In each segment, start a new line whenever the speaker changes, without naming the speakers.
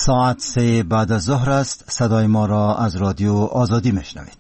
ساعت 3 بعد از ظهر است. صدای ما را از رادیو آزادی میشنوید.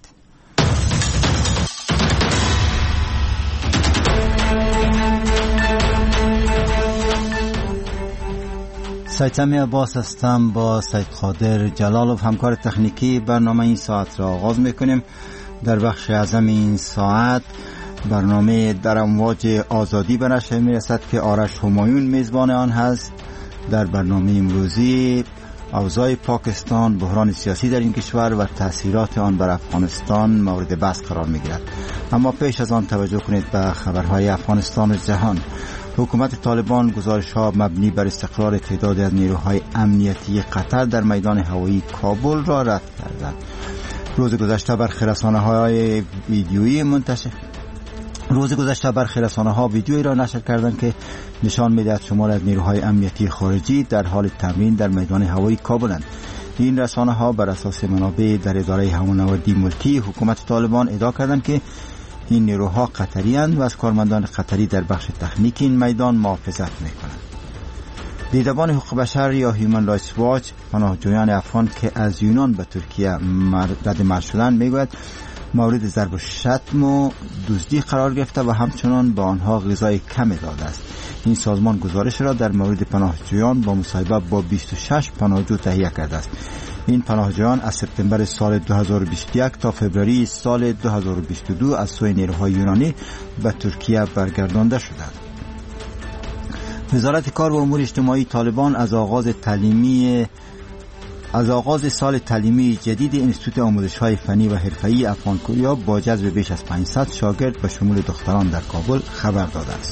سیدسمی عباس هستم. با سید قادر جلالوف همکار تکنیکی برنامه این ساعت را آغاز میکنیم. در بخش اعظم این ساعت برنامه در امواج آزادی به نشر میرسد که آرش همایون میزبان آن هست. در برنامه امروزی اوضاع پاکستان، بحران سیاسی در این کشور و تأثیرات آن بر افغانستان مورد بحث قرار میگیرد. اما پیش از آن توجه کنید به خبرهای افغانستان و جهان. حکومت طالبان گزارش‌ها مبنی بر استقرار تعدادی از نیروهای امنیتی قطر در میدان هوایی کابل را رد کردند. روز گذشته برخی رسانه‌های ویدیویی را نشر کردند که نشان می‌دهد شماری از نیروهای امنیتی خارجی در حال تمرین در میدان هوایی کابلند. این رسانه‌ها بر اساس منابع در اداره هوانوردی ملکی حکومت طالبان ادعا کردند که این نیروها قطری اند و از کارمندان قطری در بخش تکنیکی این میدان محافظت می‌کنند. دیدبان حقوق بشر یا هیومن رایتس واچ پناهجویان افغان که از یونان به ترکیه رد مرز شدند میگوید مورد ضرب و شتم و دزدی قرار گرفته و همچنان به آنها غذای کم داده است. این سازمان گزارش را در مورد پناهجویان با مصاحبه با 26 پناهجو تهیه کرده است. این پناهجویان از سپتامبر سال 2021 تا فوریه سال 2022 از سوی نیروهای یونانی به ترکیه برگردانده شدند. وزارت کار و امور اجتماعی طالبان از آغاز سال تعلیمی جدید انستیتوت آموزش‌های فنی و حرفه‌ای افغان کوریا با جذب بیش از 500 شاگرد به شمول دختران در کابل خبر داده است.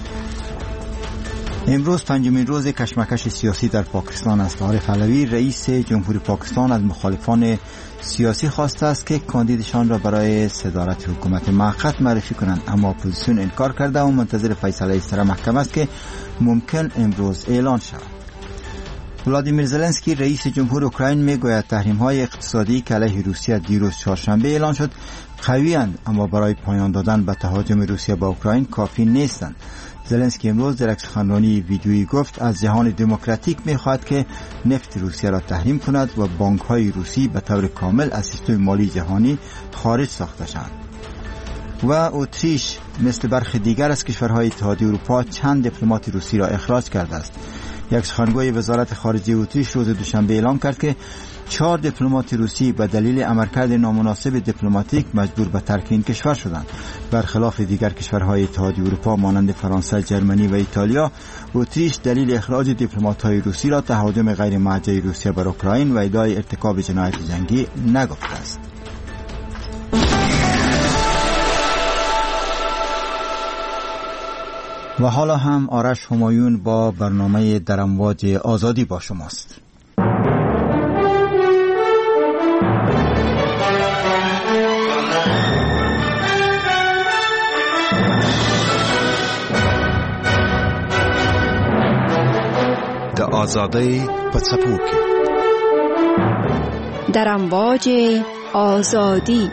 امروز پنجمین روز کشمکش سیاسی در پاکستان است. عارف علوی رئیس جمهوری پاکستان از مخالفان سیاسی خواسته است که کاندیدشان را برای صدارت حکومت موقت معرفی کنند، اما اپوزیسیون انکار کرده و منتظر فیصله سر محکمه است که ممکن امروز اعلان شود. ولادیمیر زلنسکی رئیس جمهور اوکراین میگوید تحریم‌های اقتصادی که علیه روسیه دیروز چهارشنبه اعلان شد قوی‌اند، اما برای پایان دادن به تهاجم روسیه به اوکراین کافی نیستند. زلنسکی امروز در یک سخنرانی ویدیویی گفت از جهان دموکراتیک می‌خواهد که نفت روسیه را تحریم کند و بانک‌های روسی به طور کامل از سیستم مالی جهانی خارج ساخته شوند. و اتریش مثل برخی دیگر از کشورهای اتحادیه اروپا چند دیپلمات روسی را اخراج کرده است. یک سخنگوی وزارت خارجه اتریش روز دوشنبه اعلام کرد که 4 دیپلمات روسی به دلیل عملکرد نامناسب دیپلماتیک مجبور به ترک این کشور شدند. برخلاف دیگر کشورهای اتحادیه اروپا مانند فرانسه، جرمنی و ایتالیا، اتریش دلیل اخراج دیپلمات‌های روسی را تهاجم غیر موجه روسیه بر اوکراین و ادعای ارتکاب جنایت جنگی نگفته است. و حالا هم آرش همایون با برنامه در امواج آزادی با شماست.
د آزادی په څپو کې
در امواج آزادی.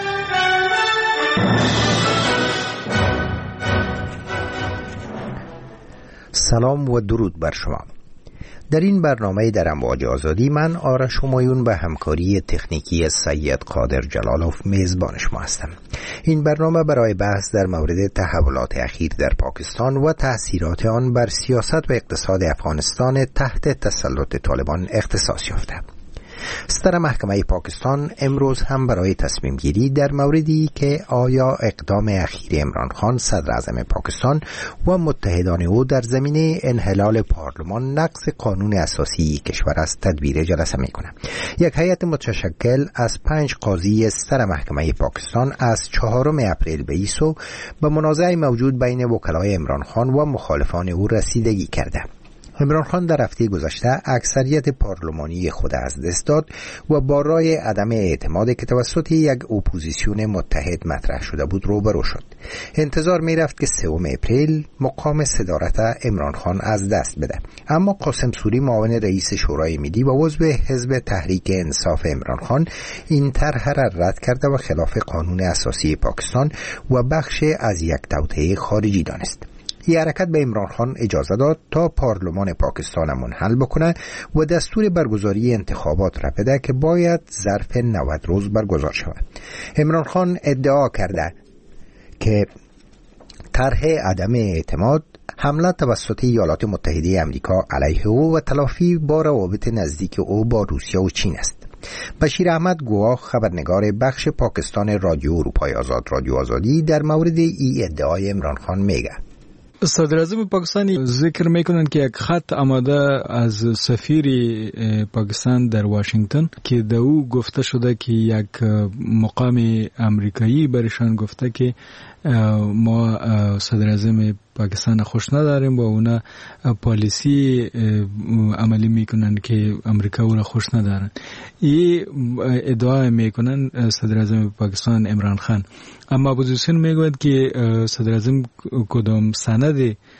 سلام و درود بر شما. در این برنامه در امواج آزادی من آرش همایون به همکاری تکنیکی سید قادر جلالوف میزبان شما هستم. این برنامه برای بحث در مورد تحولات اخیر در پاکستان و تأثیرات آن بر سیاست و اقتصاد افغانستان تحت تسلط طالبان اختصاص یافته. صدر محکمه پاکستان امروز هم برای تصمیم گیری در موردی که آیا اقدام اخیر عمران خان صدر اعظم پاکستان و متحدان او در زمینه انحلال پارلمان نقض قانون اساسی کشور است تدبیر جلسه میکنه. یک هیئت متشکل از 5 قاضی صدر محکمه پاکستان از 4 اپریل به این سو به منازعه موجود بین وکلای عمران خان و مخالفان او رسیدگی کرده. عمران خان در هفته گذشته اکثریت پارلمانی خود از دست داد و با رای عدم اعتماد که توسط یک اپوزیسیون متحد مطرح شده بود روبرو شد. انتظار می رفت که 3 اپریل مقام صدارت عمران خان از دست بده، اما قاسم سوری معاون رئیس شورای ملی و عضو حزب تحریک انصاف عمران خان این طرح را رد کرده و خلاف قانون اساسی پاکستان و بخش از یک توطئه خارجی دانست. این حرکت به عمران خان اجازه داد تا پارلمان پاکستان منحل بکنه و دستور برگزاری انتخابات را بده که باید ظرف 90 روز برگزار شود. عمران خان ادعا کرده که طرح عدم اعتماد حمله توسط ایالات متحده آمریکا علیه او و تلافی با روابط نزدیک او با روسیه و چین است. بشیر احمد گواه، خبرنگار بخش پاکستان رادیو اروپای آزاد رادیو آزادی، در مورد این ادعای عمران خان میگه.
صدر اعظم پاکستانی ذکر میکنند که یک خط آماده از سفیر پاکستان در واشنگتن که در او گفته شده که یک مقام امریکایی برشان گفته که ما صدر اعظم پاکستان خوش نداریم و اونا پالیسی عملی میکنن که امریکا او را خوش ندارن. این ادعا میکنن صدر اعظم پاکستان عمران خان. اما اپوزیسیون میگوید که صدر اعظم کدام سند